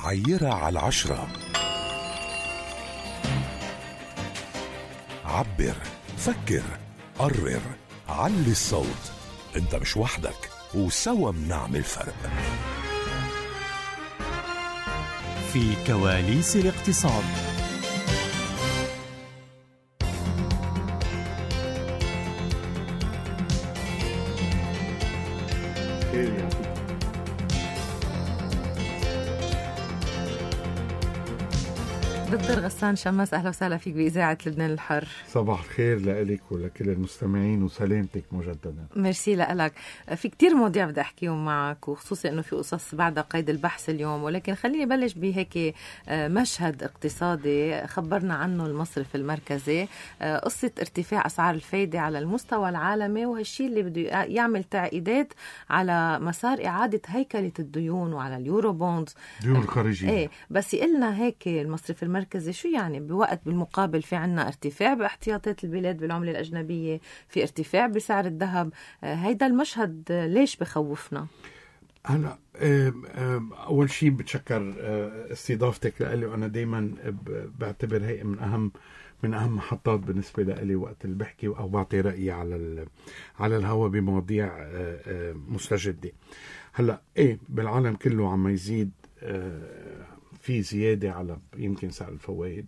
عيرة على 10. عبر، فكر، قرر، علي الصوت. انت مش وحدك، وسوا بنعمل فرق. في كواليس الاقتصاد. دكتور غسان شماس، أهلا وسهلا فيك بإذاعة لبنان الحر. صباح الخير لك ولكل المستمعين وسلامتك مجددا. ميرسي لك. في كتير مواضيع بدي أحكيهم معك، وخصوصي أنه في قصص بعد قيد البحث اليوم، ولكن خليني بلش بهيك مشهد اقتصادي خبرنا عنه المصرف المركزي، قصة ارتفاع أسعار الفايدة على المستوى العالمي، وهالشي اللي بده يعمل تعقيدات على مسار إعادة هيكلة الديون وعلى اليورو بوندز، ديون الخارجية. ايه بس يقلنا هيك المصرف المركزي شو يعني بوقت بالمقابل في عنا ارتفاع باحتياطات البلاد بالعملة الأجنبية، في ارتفاع بسعر الذهب. هيدا المشهد ليش بخوفنا؟ هلا أول شيء بتشكر استضافتك لي، وأنا دايما بعتبر هي من أهم محطات بالنسبة لي وقت اللي بحكي أو بعطي رأيي على الهواء بمواضيع مستجدة. هلا بالعالم كله عم يزيد في زيادة على يمكن سعر الفوائد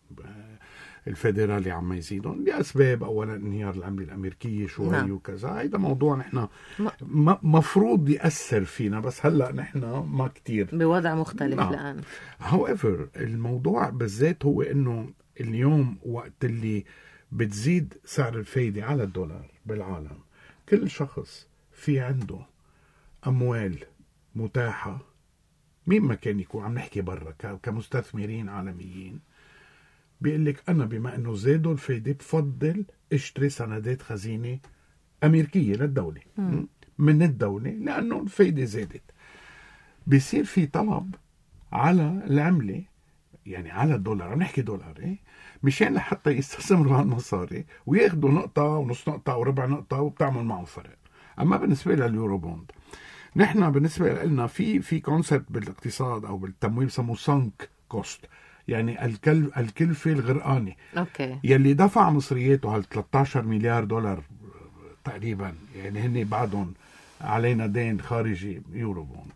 الفيدرالي عم يزيدون لأسباب، أولا انهيار العملة الأمريكية شوي وكذا. هيدا موضوع نحن مفروض يأثر فينا، بس هلأ نحن ما كتير بوضع مختلف الآن. however الموضوع بالذات هو إنه اليوم وقت اللي بتزيد سعر الفايدة على الدولار بالعالم، كل شخص في عنده أموال متاحة، مين ما كان يكون عم نحكي برا كمستثمرين عالميين، بيقول لك أنا بما أنه زادوا الفايدة بفضل اشتري سندات خزينة أمريكية للدولة من الدولة، لأنه الفايدة زادت. بيصير في طلب على العملة، يعني على الدولار، عم نحكي دولار مشان لحتى يستثمروا هالمصاري وياخدوا نقطة ونص نقطة أو ربع نقطة وبتعمل معهم فرق. أما بالنسبة لليورو بوند، نحن بالنسبة لنا في كونسبت بالاقتصاد أو بالتمويل بسموه سانك كوست، يعني الكلفة الغرقانة. يلي دفع مصرياته هال 13 مليار دولار تقريبا، يعني هن بعدهم علينا دين خارجي يورو بوند.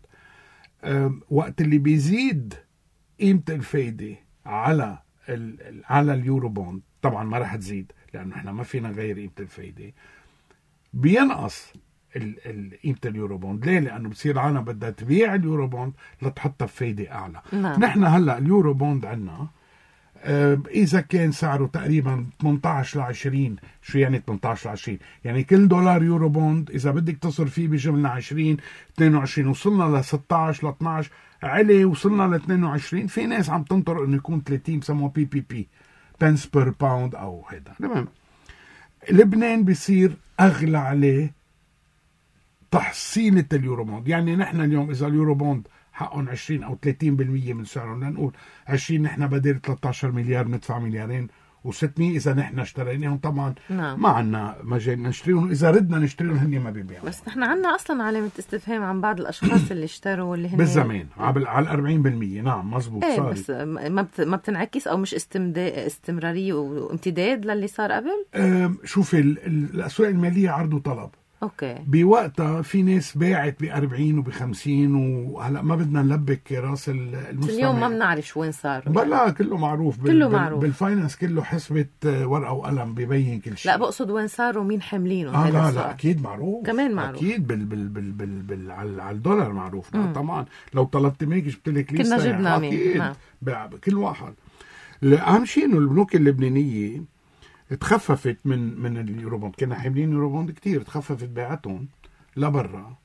وقت اللي بيزيد قيمة الفايدة على اليورو بوند، طبعا ما رح تزيد لأنه احنا ما فينا نغير قيمة الفايدة، بينقص قيمة اليورو بوند. ليه؟ لأنه بصير العالم بدها تبيع اليورو بوند لتحطها بفايدة أعلى. نحن هلأ اليورو بوند عنا إذا كان سعره تقريبا 18 ل 20. شو يعني 18 ل 20؟ يعني كل دولار يورو بوند إذا بدك تصرف فيه بجملنا 20 22، وصلنا ل 16 ل 12 علي، وصلنا ل 22. في ناس عم تنطر إنه يكون 30، بسموه PPP pence per pound أو هذا. تمام. لبنان بيصير أغلى عليه تحصيلة اليورو بوند. يعني نحن اليوم إذا اليورو بوند حقهم 20 أو 30% من سعرهم، لنقول 20، نحن بدير 13 مليار ندفع مليارين و600 إذا نحن اشتريناهم. طبعا ما عنا مجال نشتريهم، إذا ردنا نشتريهم هني ما بيبيعوا. بس نحن عنا أصلا علامة استفهام عن بعض الأشخاص اللي اشتروا، واللي هن بالزمان على 40%. نعم مزبوط. بس ما بتنعكس أو مش استمرارية وامتداد للي صار قبل. شوفي الأسواق المالية عرض وطلب. أوكي. بوقتها في ناس باعت ب40 وب50، وهلا ما بدنا نلبك راس المستمع. اليوم ما بنعرف وين صار. بلا كله معروف. معروف بالفاينانس كله حسبة ورقة وقلم ببين كل شيء. لا بقصد وين صاروا ومين حملينه. لا اكيد معروف. كمان معروف اكيد على الدولار معروف. طبعا لو طلبت منك جبت لك لسه، كنا جبنا اكيد كل واحد. اهم شيء انه البنوك اللبنانية تخففت من اليورو بوند. كنا حاملين يورو بوند كتير، تخففت بيعتهم لبرا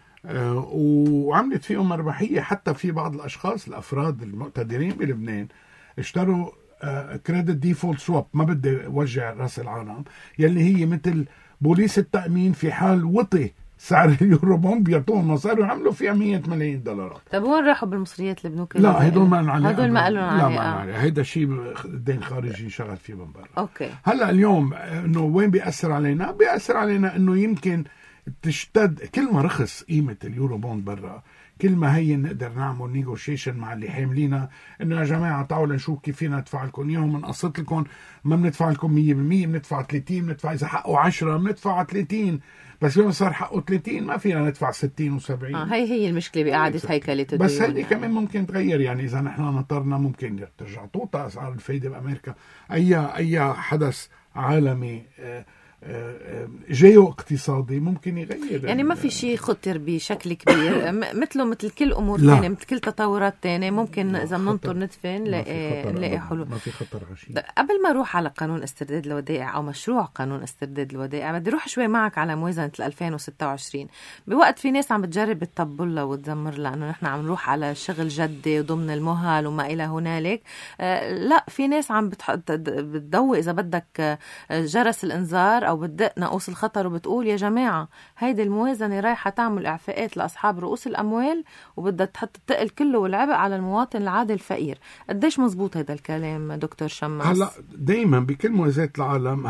وعملت فيهم مربحية. حتى في بعض الأشخاص الأفراد المقتدرين بلبنان اشتروا كريدت ديفولت سواب، ما بدي وجع راس العالم، يلي هي مثل بوليس التأمين في حال وطي سعر اليورو بوند بيعطوهم مصاري وعملوا فيها 100 مليون دولار. طب وين راحوا بالمصريات البنوك؟ لا هدول ما قالوا عليه. هدول ما قالوا عليه. لا ما عليه. هيدا شيء دين خارجي شغل فيه من برا. اوكي. هلا اليوم انه وين بيأثر علينا؟ بيأثر علينا انه يمكن تشتد كل ما رخص قيمة اليورو بوند برا، كل ما هي نقدر نعمل نيغوشيشن مع اللي حاملينا انه يا جماعه تعالوا نشوف كيف فينا ندفع لكم اياهم، بنقسط لكم، ما بندفع لكم 100%، بندفع 30، بندفع اذا حقه 10 بندفع 30، بس لما صار حقه 30 ما فينا ندفع 60 و70. هي المشكله بإعادة هيكله الديون. بس هذه كمان ممكن تغير، يعني اذا نحن نطرنا ممكن ترجع توطى اسعار الفايده بامريكا. اي حدث عالمي جيو اقتصادي ممكن يغير، يعني ما في شيء خطر بشكل كبير مثل كل امور ثانيه، مثل كل تطورات ثانيه ممكن اذا بننطر ندفن نلاقي حلول. ما في خطر عشان. قبل ما اروح على قانون استرداد الودائع او مشروع قانون استرداد الودائع، بدي اروح شوي معك على موازنه 2026. بوقت في ناس عم بتجرب تطبل لها وتزمر لها انه نحن عم نروح على شغل جدي وضمن المهل وما الى هنالك، لا، في ناس عم بتضوي اذا بدك جرس الانذار او بتدق ناقوس الخطر وبتقول يا جماعه هيدي الموازنه رايحه تعمل اعفاءات لاصحاب رؤوس الاموال وبدها تحط الثقل كله والعبء على المواطن العادي الفقير. قديش مزبوط هذا الكلام دكتور شماس؟ هلا دائما بكل موازنات العالم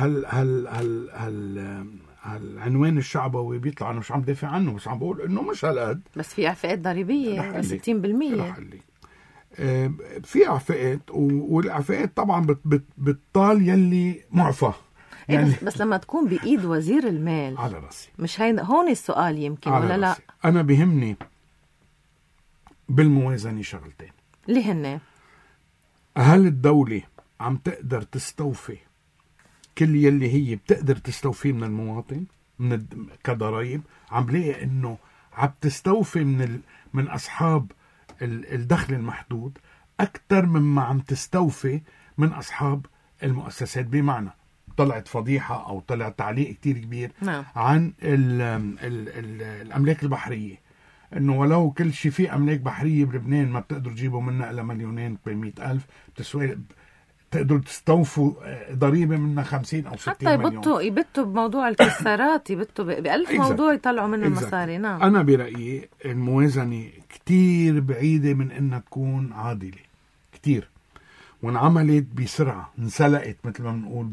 هالعنوان الشعبوي بيطلع. انا مش عم دافع عنه، بس عم بقول انه مش هالقد، بس في اعفاءات ضريبيه 60%. في اعفاءات، والاعفاءات طبعا بتطال يلي معفى يعني. بس لما تكون بإيد وزير المال على راسي، مش هون السؤال يمكن ولا لا؟ أنا بيهمني بالموازنة شغلتين اللي هن: هل الدولة عم تقدر تستوفي كل يلي هي بتقدر تستوفيه من المواطن كضرائب؟ عم بلاقي إنه عم تستوفي من أصحاب الدخل المحدود أكثر مما عم تستوفي من أصحاب المؤسسات. بمعنى طلعت فضيحة أو طلع تعليق كتير كبير عن الأملاك البحرية، إنه ولو كل شيء في أملاك بحرية بلبنان ما بتقدروا تجيبوا منها إلا 2,800,000 بتسوي، تقدروا تستوفوا ضريبة منها 50 أو 60 مليون. حتى يبتوا بموضوع الكسارات، يبتوا بألف موضوع يطلعوا منه المصاري. نعم. أنا برأيي الموازنة كتير بعيدة من إنها تكون عادلة كتير، وانعملت بسرعة، انسلقت مثل ما بنقول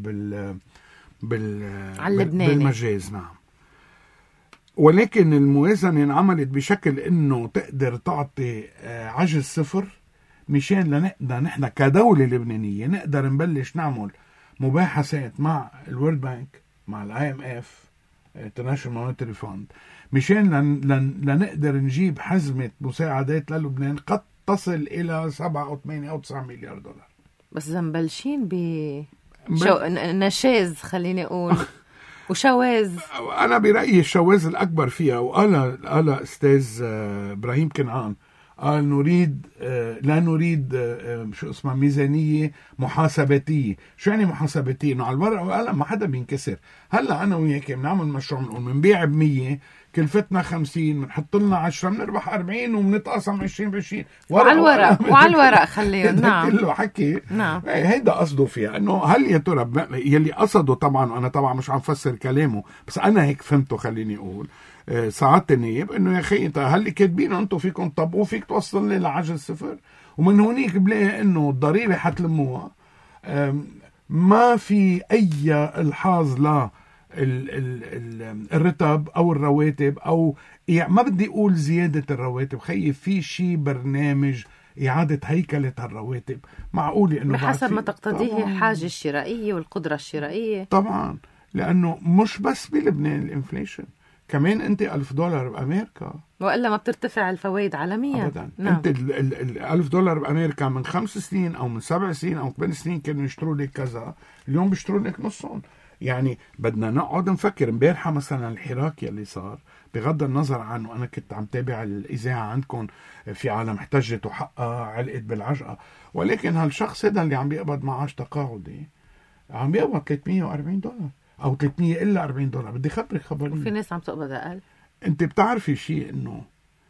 بالمجاز. نعم. ولكن الموازنة انعملت بشكل انه تقدر تعطي عجز صفر، مشان لنقدر نحن كدولة لبنانية نقدر نبلش نعمل مباحثات مع الورلد بانك، مع IMF International Monetary Fund، مشان لنقدر نجيب حزمة مساعدات للبنان قد تصل إلى 7 أو 8 أو 9 مليار دولار. بس إذا مبلشين نشاز خليني أقول وشواذ. أنا برأيي الشواذ الأكبر فيها، وقال أستاذ إبراهيم كنعان، قال لا نريد شو اسمها ميزانية محاسباتية. شو يعني محاسباتية؟ إنه على الورق والقلم ما حدا بينكسر. هلا أنا وياك بنعمل مشروع، بنقول بنبيع ب100 كلفتنا 50، بنحط لنا 10 بنربح 40 وبنتقاسم 20 ب20 وعلى الورق خليهم. نعم. كله حكي. نعم. هيدا قصده فيها، انه هل يا ترى يلي قصده طبعا، وانا طبعا مش عم فسر كلامه، بس انا هيك فهمته. خليني اقول سعادة النائب انه يا اخي هل كاتبين انتم فيكم طبقوا فيك توصل لي لعجز صفر، ومن هونيك بلاقي انه الضريبة حتلموها، ما في اي الحاظ لا الرتب او الرواتب، او يعني ما بدي اقول زيادة الرواتب، خيف في شي برنامج إعادة هيكلة الرواتب معقولة إنه بحسب ما تقتضيه الحاجة الشرائية والقدرة الشرائية. طبعا، لأنه مش بس بلبنان الانفليشن، كمان أنت $1,000 بأمريكا، وإلا ما بترتفع الفوائد عالميا أبدا. نعم. أنت $1,000 بأمريكا من 5 سنين أو من 7 سنين أو 8 سنين كانوا يشتروا لك كذا، اليوم بيشتروا لك نصهم. يعني بدنا نقعد نفكر. امبارحة مثلا الحراك يلي صار، بغض النظر عنه، أنا كنت عم تابع الإذاعة عندكم، في عالم احتجت وحقها علقت بالعجقة، ولكن هالشخص هذا اللي عم بيقبض معاش تقاعدي عم بيقبض $340 أو 300 إلا $40. بدي خبرك خبرين، وفي ناس عم تقبض أقل. أنت بتعرفي شيء إنه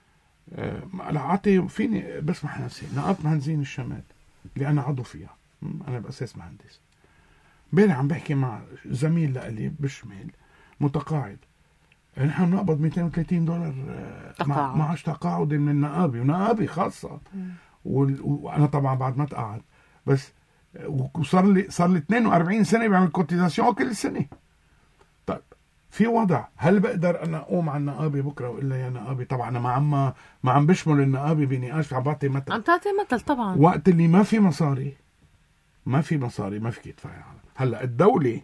لعطي فيني بسمح نفسي نقابة مهندسين الشمال اللي أنا عضو فيها، أنا بأساس مهندس. امبارح عم بحكي مع زميل لألي بالشمال متقاعد، نحن بنقبض $230 معاش تقاعدي من النقابة، ونقابة خاصة. وأنا طبعا بعد ما تقاعد، بس وصار لي 42 سنة بعمل كوتيزاسيون كل سنة. طيب في وضع. هل بقدر انا اقوم على النقابه بكره واقول لها يا نقابه؟ طبعا انا ما عم بشمل النقابه بنقاش، عم بعطي مثل، عم تعطي مثل طبعا. وقت اللي ما في مصاري ما فيك تدفعي. هلا الدوله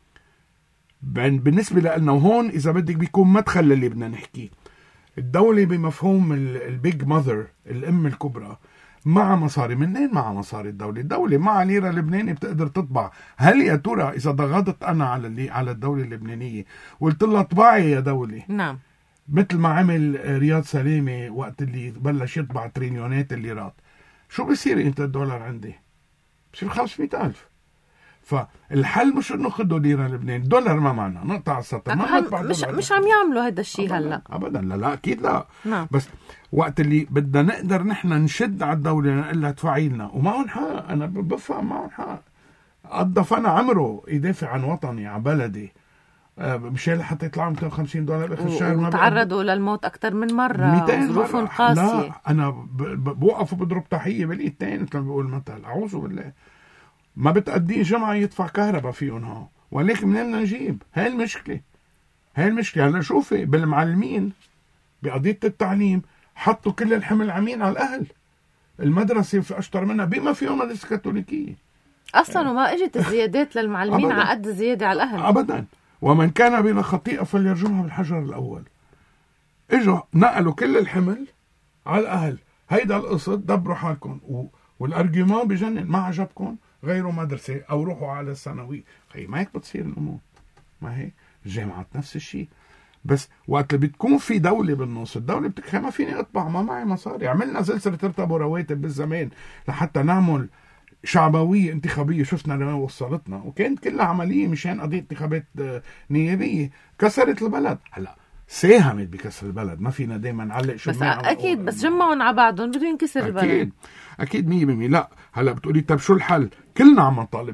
بالنسبه لنا، وهون اذا بدك بيكون مدخل اللي بدنا نحكيه. الدوله بمفهوم البيج ماذر، الام الكبرى، مع مصاري. منين مع مصاري الدولة؟ الدولة مع ليرة لبنانية بتقدر تطبع. هل يا ترى إذا ضغطت أنا على الدولة اللبنانية وقلت لها طبعي يا دولة، نعم، مثل ما عمل رياض سلامة وقت اللي بلش يطبع تريليونات الليرات، شو بصير انت الدولار عندي؟ بصير 500,000. فالحل مش انه خدوا ليرة لبنان، دولار ما معنا، نقطع السطر، ما نطبع مش عم يعملوا هذا الشيء هلا ابدا. لا اكيد لا. نعم. بس وقت اللي بدنا نقدر نحن نشد على الدولة نقول لها ادفعي لنا، ومعهم حق. انا بفهم معهم حق. قضى انا عمره يدافع عن وطني، عن بلدي، مشان حتى يطلعوا $250 باخر الشهر. وتعرضوا للموت اكثر من مره، ظروفهم قاسيه. لا انا بوقف وبضرب تحيه بالايد الثانيه مثل ما بيقول المثل، اعوذ بالله. ما بتأدي جمعه يدفع كهرباء فيهم ها، ولكن منين بدنا نجيب؟ هاي المشكله. هلا شوفي بالمعلمين بقضيه التعليم، حطوا كل الحمل عمين على الاهل. المدرسه في اشطر منها بما فيهم مدرسه كاثوليكيه اصلا، وما اجت الزيادات للمعلمين على قد الزياده على الاهل ابدا. ومن كان بلا خطيئه فليرجمها بالحجر الاول. اجوا نقلوا كل الحمل على الاهل. هيدا القصد دبروا حالكم، والارجيومون بجنن. ما عجبكم غيروا مدرسه او روحوا على الثانوي. هي ما هيك بتصير الامور. ما هي الجامعات نفس الشيء. بس وقت اللي بتكون في دولة بالنص، الدولة بتكفي ما فيني اطبع، ما معي مصاري. عملنا سلسلة ترتب رواتب بالزمان لحتى نعمل شعبوية انتخابية، شفنا لما وصلتنا، وكانت كلها عملية مشان قضية انتخابات نيابية كسرت البلد. هلا ساهمت بكسر البلد، ما فينا دايما نعلق شو بس اكيد، بس جمعهم على بعضهم بده ينكسر البلد. اكيد 100%. لا هلا بتقولي طب شو الحل؟ كلنا عم نطالب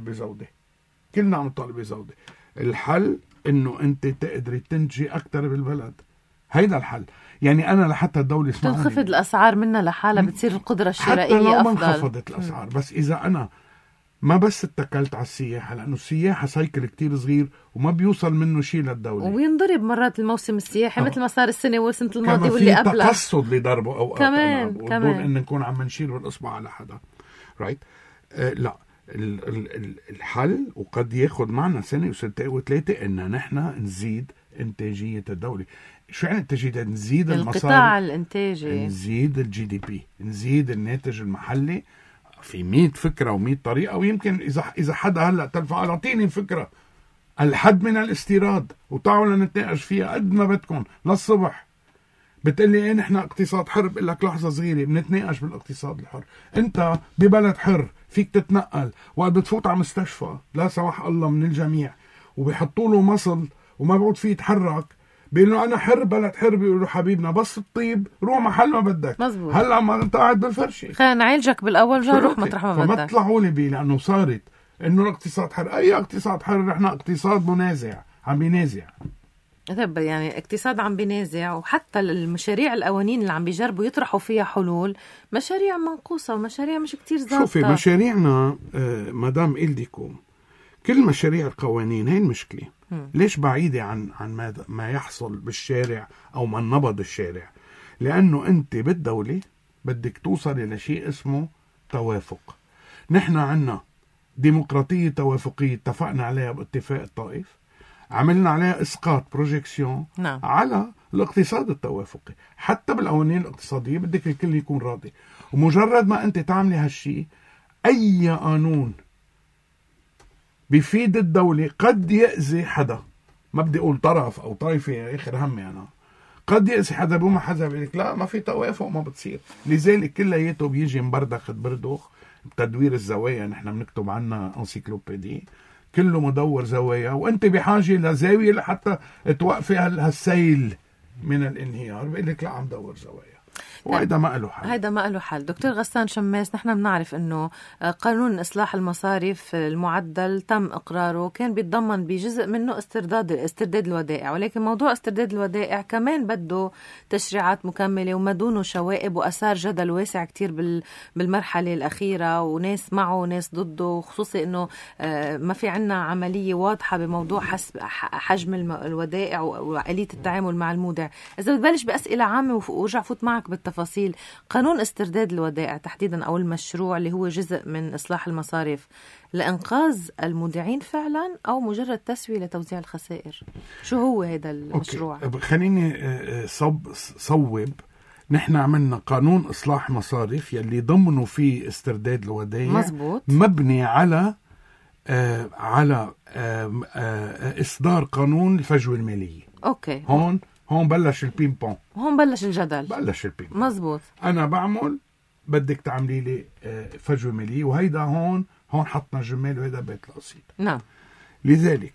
بزودة. الحل انه انت تقدري تنتجي اكثر بالبلد. هيدا الحل. يعني انا لحتى الدوله اسمعني، تنخفض الاسعار منها لحالها، بتصير القدره الشرائيه حتى لو افضل. ما انخفضت الاسعار، بس اذا انا ما بس اتكلت على السياحه، لانه السياحه سايكل كتير صغير وما بيوصل منه شيء للدوله، وبينضرب مرات الموسم السياحي مثل ما صار السنه والسنه الماضيه واللي قبلها. كما في تقصد لضربه اوقات كمان بدون ان نكون عم نشير بالاصبع على حدا. رايت. لا الحل وقد ياخذ معنا سنه وسنتين وثلاثه ان نحن نزيد انتاجيه الدوله. شو يعني انتاجيه؟ نزيد المصاري، القطاع الانتاجي، نزيد الجي دي بي، نزيد الناتج المحلي. في 100 فكره و100 طريقه. ويمكن اذا حدا هلا تلفون اعطيني فكره الحد من الاستيراد وتعالوا نتناقش فيها قد ما بدكم للصبح. بتقلي ايه نحن اقتصاد حر؟ بقول لك لحظه صغيره، بنتناقش بالاقتصاد الحر. انت ببلد حر فيك تتنقل، وقت بتفوت على مستشفى لا سمح الله من الجميع وبيحطوا له مصل وما بعود فيه يتحرك، بيقولوا انا حر، بلد حر. بيقولوا حبيبنا بس الطيب روح محل ما بدك. مزبوط. هلا ما انت قاعد بالفرشه، خلينا نعالجك بالاول جا روح مطرح ما بدك. فما تطلعوا لي بيه لانه صارت انه الاقتصاد حر. اي اقتصاد حر؟ نحن اقتصاد منازع، عم بينازع. طيب يعني اقتصاد عم بينازع، وحتى المشاريع القوانين اللي عم بيجربوا يطرحوا فيها حلول مشاريع منقوصة ومشاريع مش كتير ظابطة. شوفي مشاريعنا مدام إلديكم، كل مشاريع القوانين هي المشكلة. ليش بعيدة عن ما يحصل بالشارع أو ما نبض الشارع؟ لأنه أنت بالدولة بدك توصل إلى شيء اسمه توافق. نحن عنا ديمقراطية توافقية اتفقنا عليها باتفاق الطائف، عملنا عليها اسقاط بروجيكسيون على الاقتصاد التوافقي. حتى بالقوانين الاقتصاديه بدك الكل يكون راضي، ومجرد ما انت تعملي هالشيء اي قانون بيفيد الدوله قد يأذي حدا. ما بدي اقول طرف او طائفه، اخر همي انا قد يأذي حدا. بوما حدا بيقول لك لا ما في توافق، ما بتصير. لذلك كلياته بيجي مبردخ بردخ بتدوير الزوايا. نحن بنكتب عنها انسيكلوبيدي، كله مدور زوايا، وانت بحاجه لزاويه لحتى توقفي هالسيل من الانهيار. بيقول لك لا عم دور زوايا. وهيدا ما له حل. هيدا ما له حل. دكتور غسان شماس، نحن بنعرف انه قانون اصلاح المصارف المعدل تم اقراره، كان بيتضمن بجزء منه استرداد الودائع، ولكن موضوع استرداد الودائع كمان بده تشريعات مكمله وما دونه شوائب، واثار جدل واسع كتير بالمرحله الاخيره، وناس معه وناس ضده، خصوصي انه ما في عنا عمليه واضحه بموضوع حجم الودائع وآلية التعامل مع المودع. اذا بتبلش باسئله عامه وارجع فوت معك بالتفاصيل، قانون استرداد الودائع تحديدا او المشروع اللي هو جزء من اصلاح المصارف لانقاذ المودعين فعلا او مجرد تسويه لتوزيع الخسائر؟ شو هو هذا المشروع؟ خليني صوب. نحن عملنا قانون إصلاح مصارف يلي ضمنه فيه استرداد الودائع، مزبوط، مبني على إصدار قانون الفجوة المالية. أوكي. هون بلش البين بون، هون بلش الجدل. مزبوط. أنا بعمل، بدك تعملي لي فجوة مالية، وهيدا هون حطنا جمال، وهيدا بيت القصيد. نعم. لذلك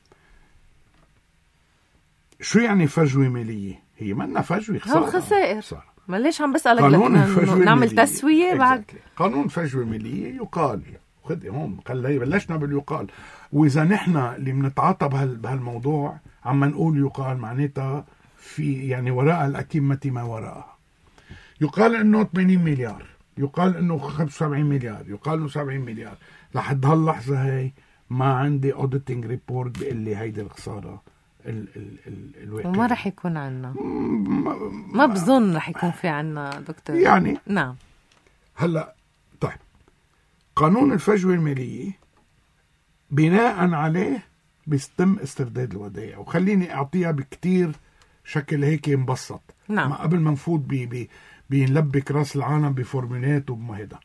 شو يعني فجوة مالية؟ هي منا فجوة، خسائر. ما ليش عم بسألك نعمل تسوية بعد؟ قانون فجوة مالية يقال، خذي هون بلشنا باليقال، وإذا نحن اللي بنتعاطى بهالموضوع عم نقول يقال، معناتها في يعني وراء الأكمة ما وراءها. يقال إنه 80 مليار، يقال إنه 75 مليار، يقال إنه 70 مليار. لحد هاللحظة هاي ما عندي auditing report بيقول لي هيدي الخسارة الواقع. وما رح يكون عنا، ما بظن رح يكون في عنا دكتور يعني. نعم. هلا طيب، قانون الفجوة المالية بناء عليه بيتم استرداد الودائع، وخليني اعطيها بكتير شكل هيك مبسط. نعم. ما قبل ما نفوت بنلبك راس العالم بفورمولات وبما هيدا.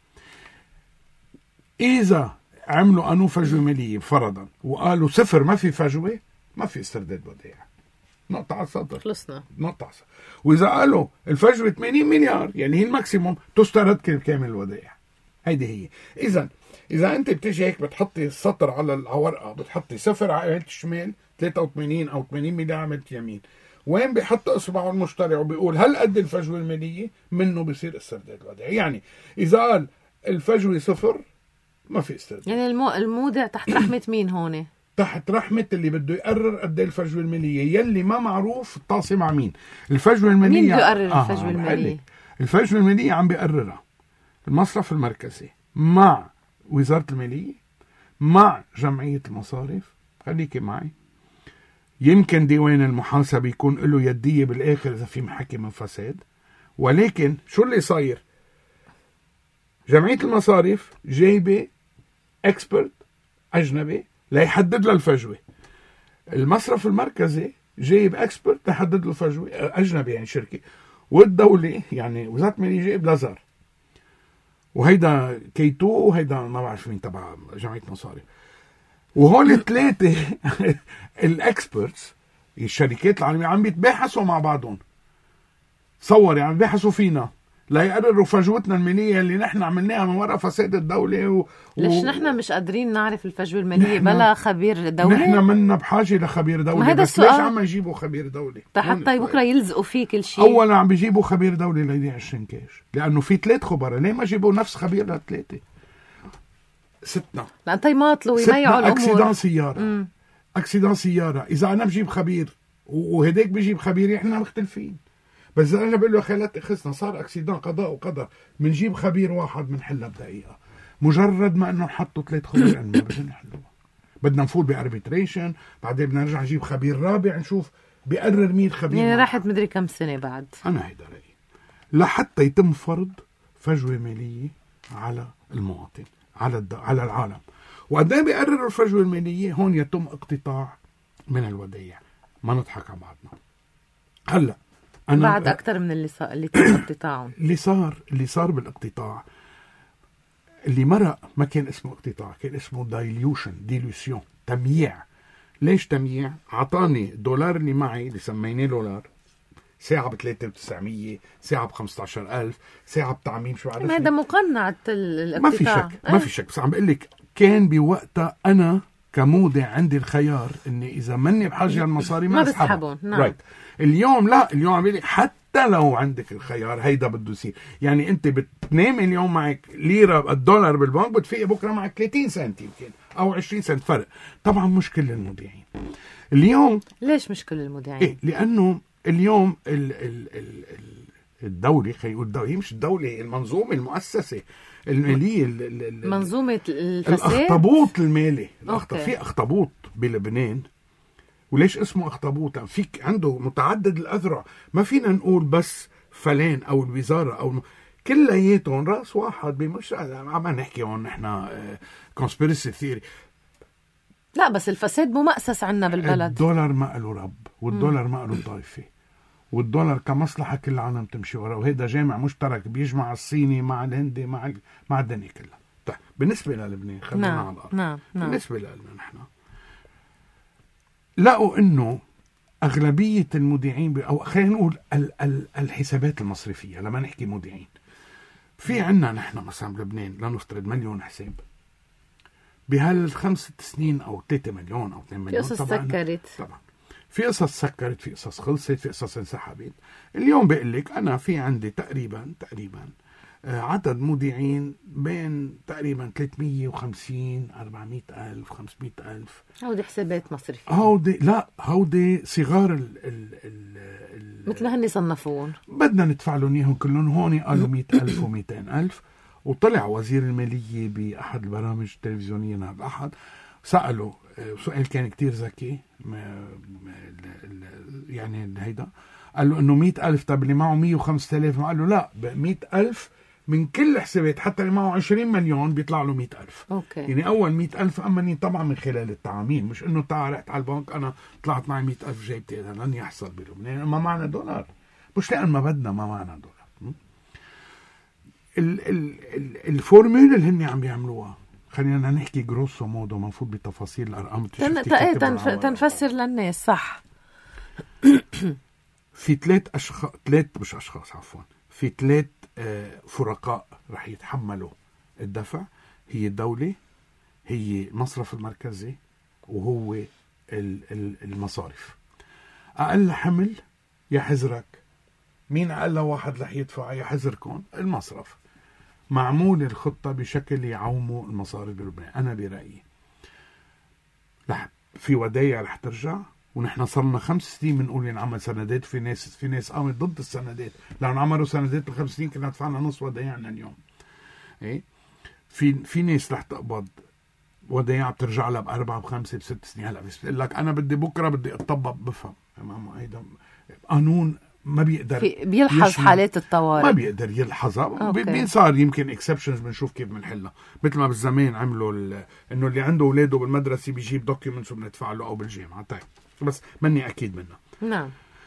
اذا عملوا قانون فجوة مالية فرضا وقالوا صفر، ما في فجوة، ما في استرداد ودائع، نقطة على السطر، خلصنا، نقطة على السطر. وإذا قالوا الفجوة 80 مليار يعني هي الماكسيموم، تسترد كامل الودائع. هيدي هي. إذا أنت بتجي هيك بتحطي السطر على ورقة، بتحطي صفر على عملت الشمال، 83 أو 80 مليار عملت يمين، وين بيحط إصبعه المشتري وبيقول هل قد الفجوة المالية، منه بيصير استرداد الودائع. يعني إذا قال الفجوة صفر، ما في استرداد. يعني المودع تحت رحمة مين هون؟ تحت رحمة اللي بده يقرر قد ايه الفجوة المالية، يلي ما معروف الطاسة مع مين. الفجوة المالية مين بده يقرر الفجوة المالية؟ الفجوة المالية عم بيقررها المصرف المركزي مع وزارة المالية مع جمعية المصارف. خليكي معي، يمكن ديوان المحاسبة يكون له يدية بالآخر إذا في محكي من فساد، ولكن شو اللي صاير؟ جمعية المصارف جايبة اكسبرت أجنبي ليحدد له الفجوة، المصرف المركزي جايب اكسبرت ليحدد له الفجوة أجنبي يعني شركة، والدولة يعني وزارة المالية جايب لازار، وهيدا كيتو، وهيدا ما بعرف مين تبع جمعية مصارف. وهول الثلاثة الاكسبرتس الشركات العالمية عم بيتباحثوا مع بعضهم. صور يعني بيباحثوا فينا ليقرروا فجوتنا المالية اللي نحن عملناها من وراء فساد الدولة. ليش نحن مش قادرين نعرف الفجوة المالية بلا خبير دولي؟ نحن منا بحاجة لخبير دولي، بس ليش عم يجيبوا خبير دولي؟ حتى بكرة يلزقوا فيه كل شيء. أولا عم بيجيبوا خبير دولي ليديع الشنكاش، لأنه في 3 خبراء، ليه ما جيبوا نفس خبير للثلاثة؟ ستنا لأن يماطلوا ويميعوا الأمور. أكسيدان سيارة إذا أنا بجيب خبير وهديك بجيب خبير، إحنا مختلفين. بس أنا بقول له خلت خصنا صار أكسيدان قضاء وقدر، منجيب خبير واحد منحلها بدقيقة. مجرد ما أنه نحطوا 3 خبراء ما بدنا نحلوها، بدنا نفوت بأربيتريشن، بعدين بدنا نرجع نجيب خبير رابع نشوف بيقرر مين خبير. يعني راحت مدري كم سنة بعد. أنا هيدا رأيي لحتى يتم فرض فجوة مالية على المواطن، على العالم. وقدام بيقرروا الفجوة المالية، هون يتم اقتطاع من الودائع. ما نضحك على بعضنا. هلا أنا بعد أكتر من اللي تم اقتطاعهم. اللي صار بالاقتطاع، اللي مرق ما كان اسمه اقتطاع، كان اسمه ديلوشن، تمييع. ليش تمييع؟ عطاني الدولار اللي معي اللي سميناه دولار، ساعة ب3900، ساعة ب15000، ساعة بتعميم، شو عارف. هذا مقنعة الاقتطاع. ما في شك، بس عم بقول لك كان بوقتها أنا كمودع عندي الخيار إني إذا مني بحاجة المصاري ما أسحبهم. نعم. اليوم لا، اليوم عم بقول لك حتى حتى لو عندك الخيار هيدا بده يصير. يعني انت بتنام اليوم معك ليرة الدولار بالبنك، بتفيق بكرة معك 30 سنت يمكن او 20 سنت فرق. طبعا مش كل المودعين اليوم. ليش مش كل المودعين؟ إيه؟ لانه اليوم الدولة، خلينا نقول الدولة، هي مش الدولة، المنظومة المؤسسة المالية، منظومة الفساد، الأخطبوط المالي. في أخطبوط بلبنان. وليش اسمه أخطبوط؟ فيك عنده متعدد الأذرع. ما فينا نقول بس فلان أو الوزارة أو كلياتهم راس واحد. مش عم نحكي هون نحن conspiracy theory. لا بس الفساد ممأسس عنا بالبلد. الدولار ما له رب، والدولار ما له طائفة، والدولار كمصلحة كل العالم تمشي ورا، وهذا جامع مشترك بيجمع الصيني مع الهندي مع الدنيا كلها. طيب بالنسبة للبنان خلينا على الأرض. نعم. بالنسبة لنا نحن لقوا إنه أغلبية المودعين أو خلينا نقول الحسابات المصرفية، لما نحكي مودعين في عنا نحن مثلا بلبنان لنفترض 1,000,000 حساب. بهال5 سنين أو 3 مليون أو 2 مليون في قصص سكرت. طبعا في قصص سكرت، في قصص خلصت، في قصص انسحبت. اليوم بقول لك أنا في عندي تقريبا عدد مودعين بين تقريبا 350 400,000 500,000. هودي حسابات مصرفية. هودي صغار مثل هني صنفون، بدنا ندفع لهم اياهم كلهم. هون قالوا 100,000 و200,000. وطلع وزير المالية بأحد البرامج التلفزيونية هذا الأحد، سأله سؤال كان كتير ذكي، يعني هيدا قال له إنه 100,000. طب اللي معه 105,000؟ قال له لا، 100,000 من كل حسابات، حتى اللي معه 20 مليون بيطلع له 100,000. يعني أول 100,000 أمنين طبعا من خلال التعامين، مش إنه رحت على البنك أنا طلعت معي 100,000 جايبتي. هذا لن يحصل بلبنان. ما معنا دولار، مش لأن ما بدنا، ما معنا دولار. الفورمولا اللي هن عم بيعملوها، خلينا نحكي جروسو مودو، ما نفوت بتفاصيل الأرقام تنفسر للناس صح. في 3 فرقاء رح يتحملوا الدفع. هي الدولة، هي المصرف المركزي، وهو المصارف. أقل حمل يا حذرك. مين أقل واحد رح يدفع؟ يا حذركم المصرف. معمول الخطة بشكل يعوموا المصارف بلبنان. أنا برأيي في ودايع رح ترجع، ونحن صرنا 5 سنين بنقول ينعمل سندات. في ناس قامت ضد السندات. لو عملوا سندات ب5 سنين كنا دفعنا نص ودايعنا اليوم. إيه؟ في ناس رح تقبض ودايع بترجع لها ب4 ب5 ب6 سنين. هلا بيقول لك أنا بكرة بدي أطبق. بفهم هيدا قانون ما بيقدر بيلحظ حالات الطوارئ، ما بيقدر يلحظها. بيصار يمكن اكسبشنز بنشوف كيف بنحلها، مثل ما بالزمان عملوا انه اللي عنده اولاده بالمدرسه بيجيب دوكيومنتس وبندفع له او بالجامعه. طيب بس ماني اكيد منها. نعم.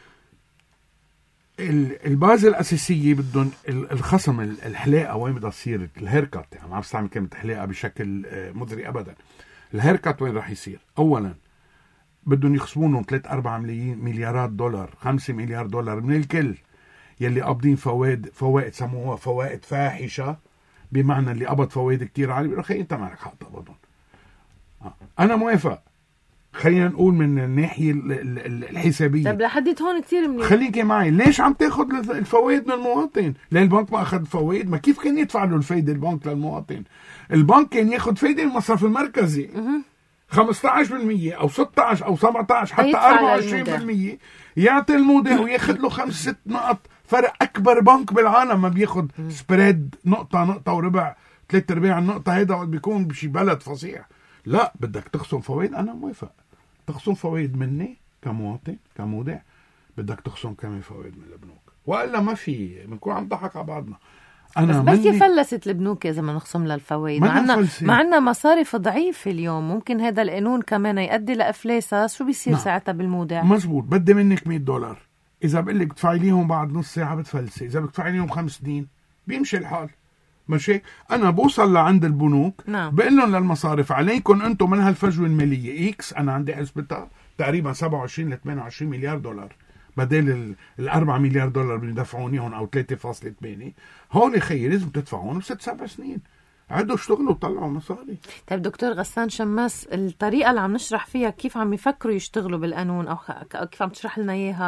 البازة الاساسيه بدهم الخصم، الحلاقه وين بدها تصير؟ الهيركات. يعني ما عم بستعمل كلمه حلاقه بشكل مدري ابدا. الهيركات وين راح يصير؟ اولا بدهم يخصمونهم 3-4 مليارات دولار، 5 مليار دولار من الكل يلي قابضين فوائد سموها فوائد فاحشة، بمعنى اللي قبض فوائد كتير عالية بيقولوا خي انت ما لك حق تقبضهم. انا موافق. خلينا نقول من الناحية الحسابية. طب لحد هون كتير منيح. خليكي معي. ليش عم تاخد الفوائد من المواطن؟ ليه البنك ما اخذ فوائد؟ ما كيف كان يدفع له الفايدة البنك للمواطن؟ البنك كان ياخد فايدة المصرف المركزي 15% أو 16 أو 17 حتى 24%، يعطي المودع وياخد له 5-6 نقط فرق. أكبر بنك بالعالم ما بياخد سبريد نقطة وربع 3/4 النقطة. هيدا بيكون بشي بلد فصيح. لا، بدك تخصم فوائد. أنا موافق تخصم فوائد مني كمواطن كمودع، بدك تخصم كمان فوائد من البنوك، وإلا ما في بنكون عم نضحك على بعضنا. بس فلست البنوك إذا ما نخصم لها الفوائد. معنا مصارف ضعيفة اليوم. ممكن هذا القانون كمان يؤدي لأفلاسها. شو بيصير ساعتها بالمودع؟ مزبوط. بدي منك $100. إذا بقول لك بتدفعي ليهم بعد نص ساعة بتفلسي. إذا بتدفعي ليهم 5 سنين بيمشي الحال. ماشي. أنا بوصل لعند البنوك بقول لهم للمصارف عليكم أنتم من هالفجوة المالية إكس. أنا عندي حسبتها تقريبا 27-28 مليار دولار بدل 4 مليار دولار بيدفعونيهم او 3.8. هون خيي لازم تدفعون ب6-7 سنين. عدوا اشتغلوا وطلعوا مصاري. طيب دكتور غسان شماس، الطريقة اللي عم نشرح فيها كيف عم يفكروا يشتغلوا بالقانون او كيف عم تشرح لنا اياها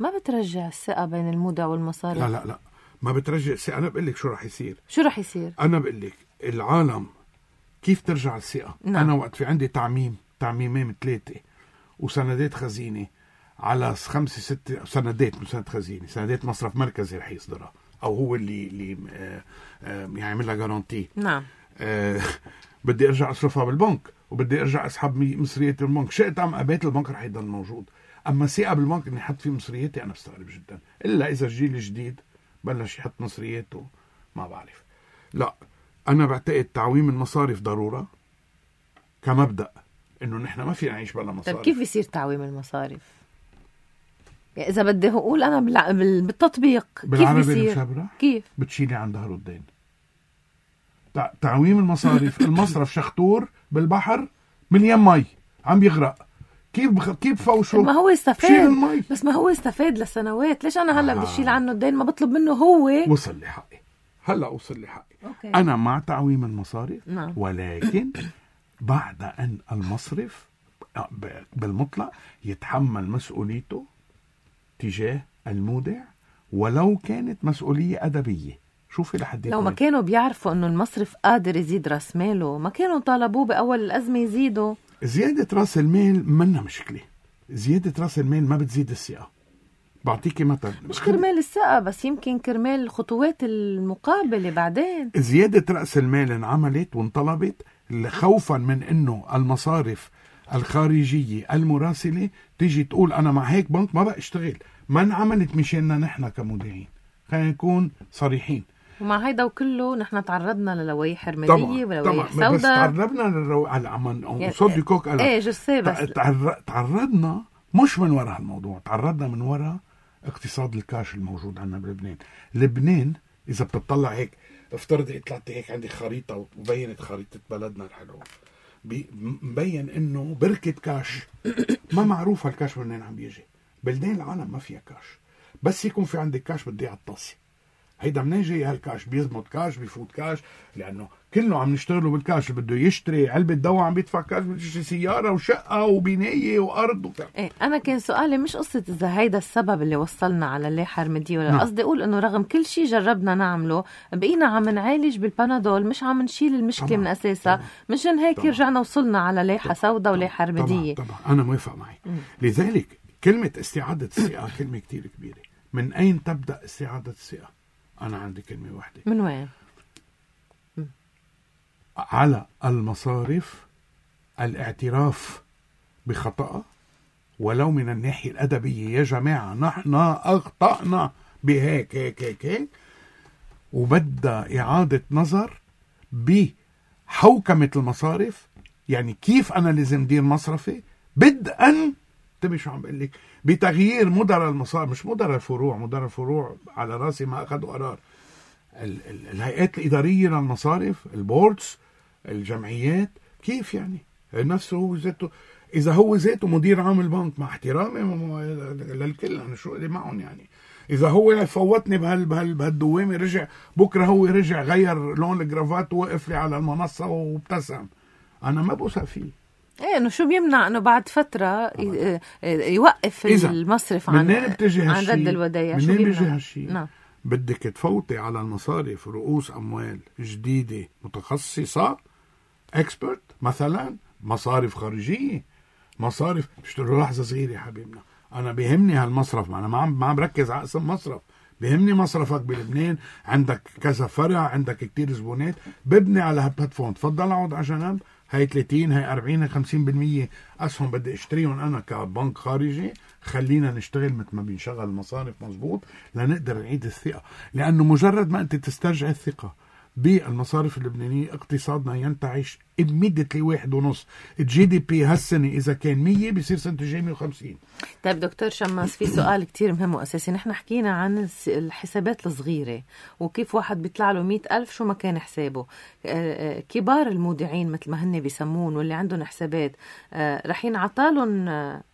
ما بترجع الثقة بين المودع والمصارف. لا ما بترجع الثقة. أنا بقول لك شو رح يصير. شو رح يصير؟ أنا بقول لك العالم كيف ترجع الثقة. نعم. أنا وقت في عندي تعميمين 3 وسندات خزينة على 5-6 سندات، مش سند خزينة، سندات مصرف مركزي رح يصدرها أو هو اللي يعمل لها جارانتي. نعم. بدي ارجع اصرفها بالبنك وبدي ارجع اسحب مصريات البنك، شئت ام ابيت البنك رح يضل موجود. اما ثقه بالبنك اني احط فيه مصرياتي انا بستغرب جدا، الا اذا الجيل الجديد بلش يحط مصرياته ما بعرف. لا انا بعتقد تعويم المصارف ضروره كمبدا، انه نحن ما فينا نعيش بلا مصارف. طيب كيف يصير تعويم المصارف؟ يعني اذا بدي اقول انا بالتطبيق كيف بيصير؟ كيف بتشيلي عن ظهره الدين. تعويم المصارف المصرف شختور بالبحر مليان مي عم بيغرق، كيف فوشه؟ ما هو استفاد، بس ما هو استفاد لسنوات، ليش انا هلا بدي اشيل عنه الدين؟ ما بطلب منه هو. وصل لي حقي هلا، وصل لي حقي. انا مع تعويم المصارف. نعم. ولكن بعد ان المصرف بالمطلق يتحمل مسؤوليته تجاه المودع، ولو كانت مسؤولية أدبية. شوفي لحد لو ما كانوا بيعرفوا انه المصرف قادر يزيد راس ماله ما كانوا طالبوه باول الازمه يزيدوا. زياده راس المال منا مشكله، زياده راس المال ما بتزيد الثقه. بعطيكي مثل، مش كرمال الثقه بس، يمكن كرمال الخطوات المقابله بعدين. زياده راس المال انعملت وانطلبت خوفا من انه المصارف الخارجيه المراسله تيجي تقول انا مع هيك بنك ما بقى اشتغل. ما انعملت مشاننا نحن كمودعين، خلينا نكون صريحين. ومع هيدا وكله نحن تعرضنا للوائح حرمديه ولوائح سوداء. بس تعرضنا على عمان صدقوك ايه جسي، بس تعرضنا مش من وراء الموضوع، تعرضنا من وراء اقتصاد الكاش الموجود عندنا بلبنان. لبنان اذا بتطلع هيك، افترضي طلعتي هيك عندي خريطه وبينت خريطه بلدنا الحلوه، مبين انه بركه كاش ما معروف هالكاش منين عم بيجي. بلدان العالم ما فيها كاش، بس يكون في عندك كاش بدي على الطاسه. هيدا منين جاي هالكاش؟ بيزمط كاش، بيفوت كاش، لانه كله عم نشتغلوا بالكاش. بده يشتري علبه دواء عم بيدفع كاش، بده يشتري سياره وشقه وبنايه وارض وكذا. ايه انا كان سؤالي مش قصه اذا هيدا السبب اللي وصلنا على اللائحه الحرمديه ولا، قصدي اقول انه رغم كل شيء جربنا نعمله بقينا عم نعالج بالبانادول، مش عم نشيل المشكله من اساسها. مشان هيك رجعنا وصلنا على لائحه سوداء ولائحه حرمديه. طبعا انا موافق معي. لذلك كلمه استعاده الثقه كلمه كتير كبيره. من اين تبدا استعاده الثقه؟ أنا عندي كلمة واحدة. من وين؟ على المصارف الاعتراف بخطأ ولو من الناحية الأدبية. يا جماعة نحن أخطأنا بهيك هيك هيك هيك، وبدأ إعادة نظر بحوكمة المصارف. يعني كيف أنا لازم دير مصرفي بدءا، تبي شو عم بقول لك، بتغيير مدراء المصارف، مش مدراء الفروع. مدراء الفروع على راسي ما أخذوا قرار. الهيئات الإدارية للمصارف، البوردز، الجمعيات، كيف يعني نفسه هو ذاته. إذا هو ذاته مدير عام البنك، مع احترامي للكل أنا شو اللي معهم يعني، إذا هو فوتني بهالدوامة، رجع بكرة هو رجع غير لون الجرافات ووقف لي على المنصة وابتسم، أنا ما بوثق فيه. ايه انه شو بيمنع انه بعد فتره يوقف المصرف عن رد الودايع؟ منين بيجي هالشيء؟ نعم. بدك تفوتي على المصارف رؤوس اموال جديده متخصصه، اكسبرت، مثلا مصارف خارجيه، مصارف. اشتروا لحظه صغيره يا حبيبنا، انا بيهمني هالمصرف، انا ما عم بركز على اسم مصرف، بيهمني مصرفك بلبنان، عندك كذا فرع، عندك كتير زبونات، ببني على هالبلاتفورم. تفضل اقعد على جنب، هاي 30 هاي 40 هاي 50% اسهم بدي اشتريهم انا كبنك خارجي. خلينا نشتغل مثل ما بنشغل المصارف مزبوط لنقدر نعيد الثقه. لانه مجرد ما انت تسترجع الثقه بالمصارف اللبنانيه، اقتصادنا ينتعش immediately 1.5. الجي دي بي هالسنه اذا كان 100 بيصير سنه الجايه 150. طيب دكتور شماس، في سؤال كتير مهم واساسي. نحن حكينا عن الحسابات الصغيره وكيف واحد بيطلع له 100,000 شو ما كان حسابه. كبار المودعين مثل ما هن بيسمون واللي عندهم حسابات رح ينعطالهم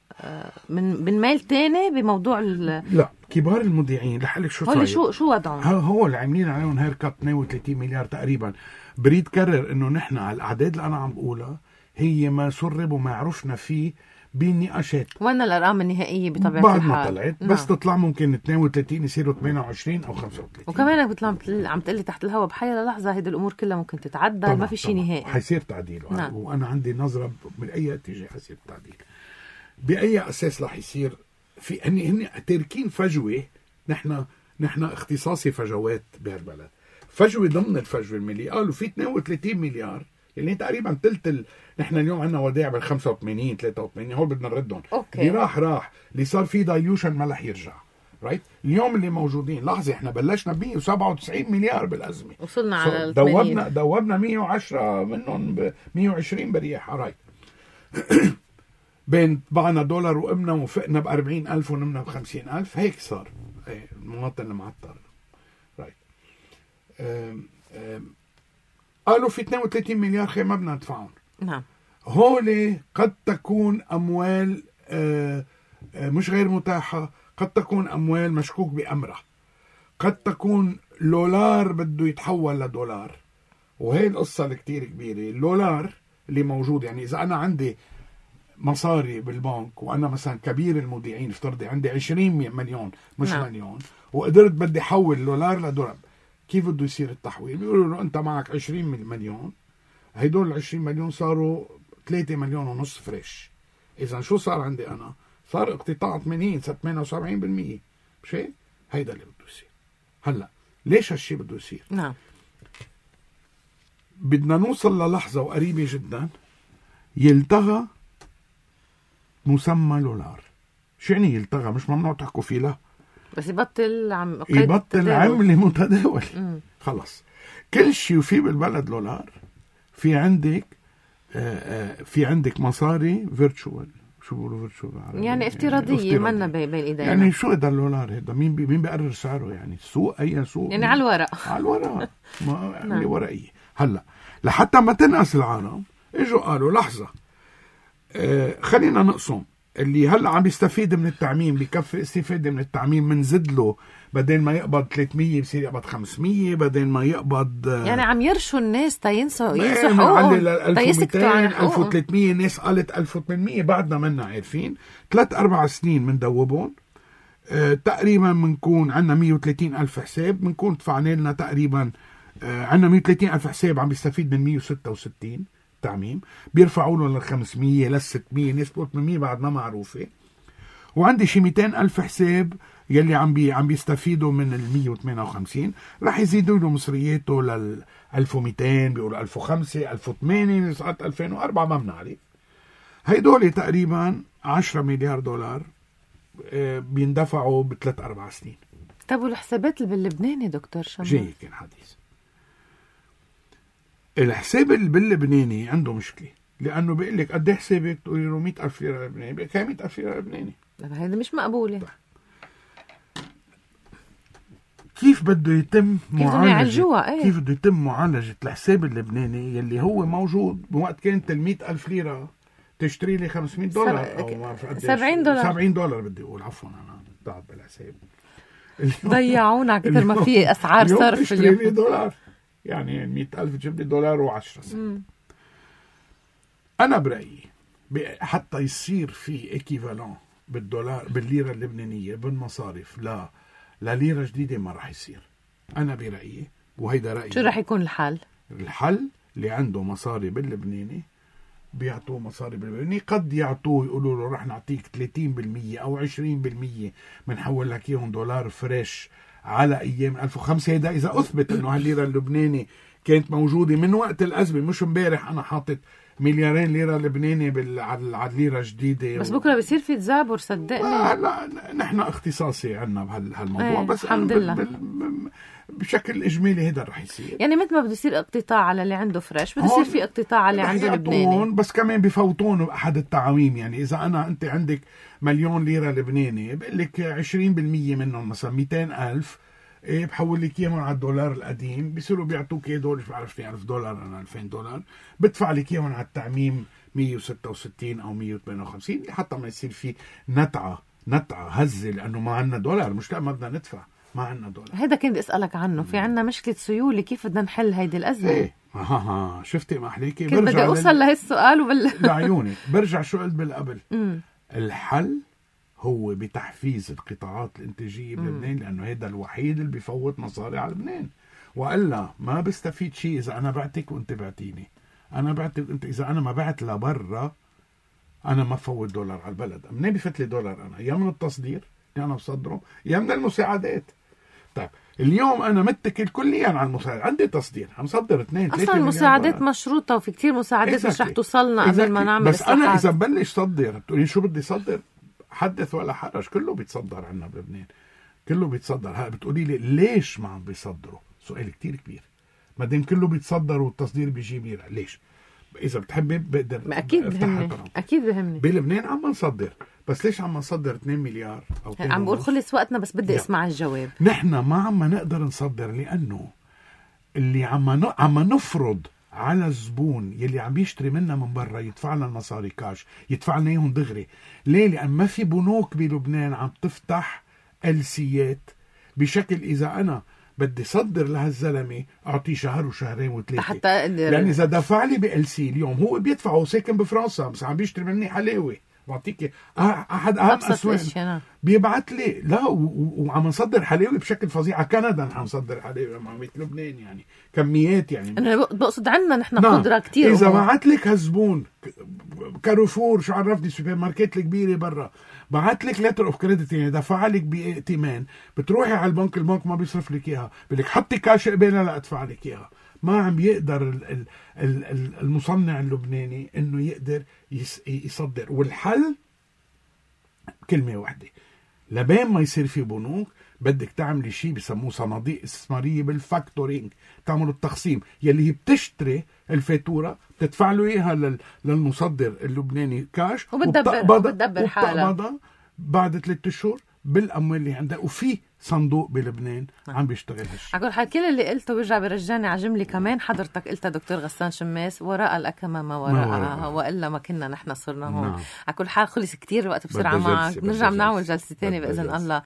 من ميل تاني بموضوع لا، كبار المودعين رح لك شو صاير، شو وضعهم؟ هو اللي عاملين عليهم هير كات 32 مليار تقريبا. بريد كرر انه نحن على الاعداد اللي انا عم بقولها هي ما سرب وما عرفنا فيه بنقاشات وانا الارقام النهائيه بطبيعه بعد الحال ما طلعت بس تطلع ممكن 32 يصيروا 28 او 35. وكمان بتطلع عم تقلي تحت الهواء بحي لحظه هيدي الامور كلها ممكن تتعدل، ما في شيء نهائي. حيصير تعديل. نعم. وانا عندي نظره من اي اتجاه حيصير تعديل، باي اساس رح يصير. في هن تاركين فجوه. نحن اختصاصي فجوات بهالبلد، فجوه ضمن الفجوه الماليه. قالوا في 32 مليار اللي تقريبا ثلث نحن اليوم عندنا ودائع بال 85 83 هول بدنا نردهم. اللي راح اللي صار في دايليوشن ما رح يرجع. رايت اليوم اللي موجودين لحظه احنا بلشنا ب 197 مليار بالازمه، وصلنا على دوبنا 110 منهم 120 بريحه. رايت بين طبعنا دولار وقمنا وفقنا ب 40,000 ونمنا ب 50,000. هيك صار المواطن المعطر. رايت قالوا في 32 مليار خي ما بدنا ندفعهم. نعم. هولي قد تكون أموال مش غير متاحة، قد تكون أموال مشكوك بأمرها، قد تكون لولار بده يتحول لدولار. وهي القصة الكتير كبيرة. اللولار اللي موجود، يعني إذا أنا عندي مصاري بالبنك وأنا مثلا كبير المودعين، افترضي عندي 20 مليون مش مليون، وقدرت بدي حول لولار لدولار، كيف بده يصير التحويل؟ بيقولوا له أنت معك 20 مليون، هيدول 20 مليون صاروا 3 مليون ونص فريش. إذا شو صار عندي أنا؟ صار اقتطاع 78%. مش هيك؟ هيدا اللي بده يصير. هلا ليش هالشي بده يصير؟ نعم. بدنا نوصل للحظة وقريبة جدا يلتغى مسمى لولار. شو يعني يلتغى؟ مش ممنوع تحكوا فيه، لا، بس يبطل عملة متداول. خلص كل شيء وفي بالبلد لولار. في عندك مصاري فيرتشوال. شو بيقولوا فيرتشوال؟ يعني افتراضية منا بين ايدينا. يعني شو هذا اللولار هذا؟ مين بيقرر سعره؟ يعني السوق؟ اي سوق؟ يعني على الورق. على الورق ما عملي ورقية. هلا لحتى ما تنقص العالم اجوا قالوا لحظة، خلينا نقسم اللي هلا عم يستفيد من التعميم بكفي استفادة من التعميم، منزد له بدل ما يقبض 300 بصير يقبض 500، بدل ما يقبض يعني عم يرشوا الناس تينسوا حقوقهم، 1200 1300. ناس قالت 1800. بعدنا منا عارفين 3-4 سنين مندوبهم. تقريبا منكون عنا 130,000 حساب، منكون دفعنا لنا تقريبا عنا 130,000 حساب عم بيستفيد من 166 تعميم، بيرفعوا له لل500 لل600، ناس 800 بعد ما معروفة. وعندي شي 200,000 حساب يلي عم بيستفيدوا من 158، رح يزيدوا له مصرياته لل 1200، بيقولوا 1005 1008 ساعات 2004 ما بنعرف. هيدول تقريبا 10 مليار دولار بيندفعوا ب3-4 سنين. طب والحسابات اللي باللبناني دكتور شمال؟ جاي كان حديث. الحساب اللي باللبناني عنده مشكلة، لأنه بيقول لك قد ايه حسابك؟ تقولي له 100,000 ليرة لبناني، بيقول لك 100,000 ليرة لبناني. هذا مش مقبولة. كيف بده يتم معالجة؟ كيف بده يتم معالجة الحساب اللبناني يلي هو موجود بوقت كانت 100,000 ليرة تشتري لي $500 أو ما بعرف قديش، $70 بدي أقول، عفوا أنا ضعت بالحساب. ضيعونا كثر ما في أسعار صرف تشتري لي دولار، يعني 100,000 تجيب لي $1.10 سنت. أنا برأيي حتى يصير في إكيفالون بالدولار بالليرة اللبنانية بالمصارف لا ليرة جديدة ما راح يصير. أنا برأيي، وهيدا رأيي. شو راح يكون الحل؟ الحل اللي عنده مصاري باللبناني بيعطوه مصاري باللبناني، قد يعطوه يقولوا له رح نعطيك 30% أو 20% منحول لك إياهم دولار فريش على أيام 2005. هيدا إذا أثبت إنه هالليرة اللبناني كانت موجودة من وقت الأزمة، مش امبارح أنا حاطط 2 ليرة لبناني على الليرة جديدة. بس بكرة بصير في تزابر صدقني. لا نحن اختصاصي عنا بهالموضوع. بس الحمد لله بشكل إجمالي هذا رح يصير. يعني مثل ما بده يصير اقتطاع على اللي عنده فريش، بده يصير في اقتطاع على اللي عنده لبناني. بس كمان بفوتون بأحد التعويم. يعني إذا أنت عندك 1,000,000 ليرة لبناني، بقول لك 20% منهم مثلا 200,000 بحول لك اياهم على الدولار القديم، بيصيروا بيعطوك دول مش بعرف $1,000 أنا $2,000، بدفع لك اياهم على التعميم 166 أو 158 حتى ما يصير في نتعة هزة، لأنه ما عنا دولار. مش ما بدنا ندفع، ما عنا دولار. هذا كنت أسألك عنه. في عنا مشكلة سيولة، كيف بدنا نحل هيدي الأزمة؟ شفتي ما أحليكي؟ كنت بدي أوصل لهالسؤال لعيونك برجع شو قلت بالقبل. الحل هو بتحفيز القطاعات الإنتاجية بلبنان، لأنه هذا الوحيد اللي بيفوت مصاري على لبنان. وإلا ما بستفيد شيء إذا أنا بعتك وأنت بعتيني. أنا بعتك أنت، إذا أنا ما بعت لبرا أنا ما فوت دولار على البلد. منين بفت لي دولار أنا؟ يا من التصدير اللي أنا بصدره، يا من المساعدات. طيب اليوم أنا متكل كليا على المساعدات، عندي تصدير عم صدر 2-3 أصلا المساعدات مشروطة، وفي كتير مساعدات مش رح توصلنا قبل ما نعمل بس إصلاحات. أنا إذا بلش صدر بتقولي شو بدي صدر؟ حدث ولا حرج، كله بيتصدر عنا بلبنان، كله بيتصدر. ها بتقولي لي ليش ما عم بيصدروا؟ سؤال كتير كبير. ما دام كله بيتصدر والتصدير بيجي بيرع، ليش؟ إذا بتحبي بقدر أكيد بهمني، أكيد بهمني. بلبنان عم نصدر، بس ليش عم نصدر 2 مليار أو 2 عم بقول خلص وقتنا، بس بدي اسمع الجواب. نحن ما عم نقدر نصدر لأنه اللي عم نفرض على الزبون يلي عم بيشتري منا من برا يدفع لنا المصاري كاش، يدفع لنا اياهم دغري. ليه؟ لأن ما في بنوك بلبنان عم تفتح السيات بشكل إذا أنا بدي صدر لهالزلمه اعطيه شهر وشهرين وثلاثه حتى يعني اذا دفع لي بال سي اليوم هو بيدفعه ساكن بفرنسا بس عم بيشتري مني حلاوه. بعطيك احد اهم اسواق بيبعت لي لا وعم نصدر حلاوه بشكل فظيع. كندا عم نصدر حلاوه مع لبنان يعني كميات يعني انا بقصد عندنا نحن قدره كتير. اذا بعت لك هالزبون كاروفور شو عرفني سوبر ماركت الكبيره برا بعت لك لتر اوف كريدت يعني دفع لك بائتمان بتروحي على البنك ما بيصرف لك اياها بدك حطي كاش قبالها لادفع لك اياها. ما عم بيقدر المصنع اللبناني انه يقدر يصدر. والحل كلمه واحده لبين ما يصير في بنوك بدك تعملي شيء بسموه صناديق استثماريه بالفاكتورينج. تعملوا التقسيم يلي هي بتشتري الفاتوره بتدفع له اياها للمصدر اللبناني كاش وبتدبر حالها بعد 3 أشهر بالاموال اللي عندها. وفي صندوق بلبنان عم بيشتغل هالشيء. على كل حال كل اللي قلته برجع برجعني على جمله كمان حضرتك قلتها دكتور غسان شماس وراء الأكمة ما وراءها والا ما كنا نحن صرنا هون. على كل حال خلص كتير وقت بسرعه معك. بنرجع بنعمل جلسه ثانيه باذن الله.